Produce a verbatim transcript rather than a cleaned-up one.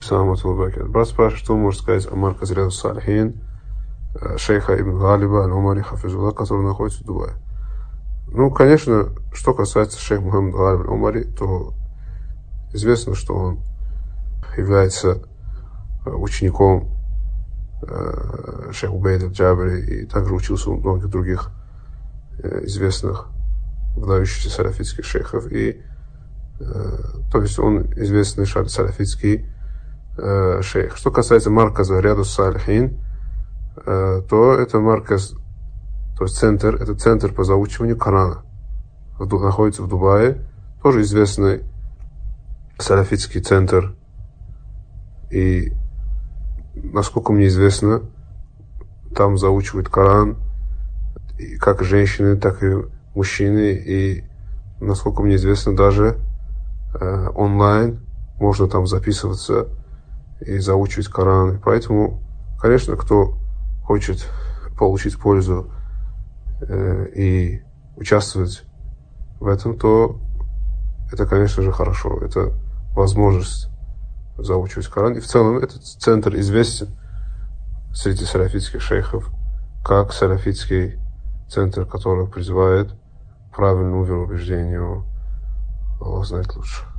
Брат спрашивает, что он может сказать о марказе Рияду Салихин шейха Ибн Галиба аль-Умари хафизуллах, который находится в Дубае. Ну, конечно, что касается шейха Мухаммада Галиба аль-Умари, то известно, что он является учеником шейха Убейда аль-Джабри и также учился у многих других известных выдающихся салафитских шейхов. И, то есть он известный салафитский шейх. Что касается марказа Рияду Салихин, то это марказ, то есть центр, это центр по заучиванию Корана, находится в Дубае, тоже известный салафитский центр. И, насколько мне известно, там заучивают Коран и как женщины, так и мужчины, и, насколько мне известно, даже э, онлайн можно там записываться и заучивать Коран. И поэтому, конечно, кто хочет получить пользу э, и участвовать в этом, то это, конечно же, хорошо. Это возможность заучивать Коран. И в целом этот центр известен среди салафитских шейхов как салафитский центр, который призывает к правильному вероубеждению. Аллах знает лучше.